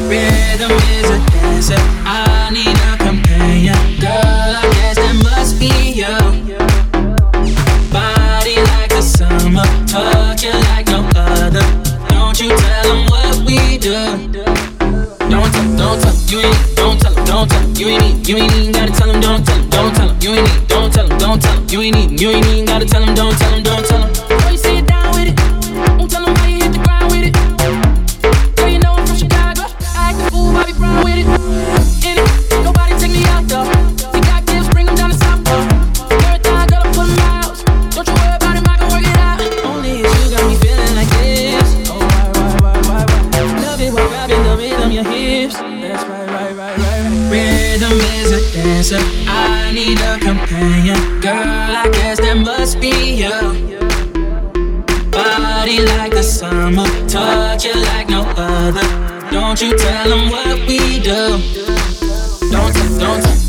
Rhythm is a dancer, I need a companion. Girl, I guess that must be you. Body like the summer, touch you like no other. Don't you tell them what we do. Don't tell, you ain't need, don't tell, you ain't need, even gotta tell them, don't tell them, you ain't need, don't tell them, you ain't need, you ain't even gotta tell them, don't tell them. Boy, you sit down with it, don't tell them how you hit the ground with it. Girl, you know I'm from Chicago, I act a fool, Bobby Brown with it. In it, nobody take me out though. You got gifts, bring them down to South Pole. Every time, girl, I put them out. Don't you worry about it, I can work it out. Only if you got me feeling like this. Oh, why? Love it while grabbing the rhythm, your hips. That's right. Rhythm is a dancer, I need a companion. Girl, I guess that must be you. Body like the summer, touch you like no other. Don't you tell them what we do. Don't tell.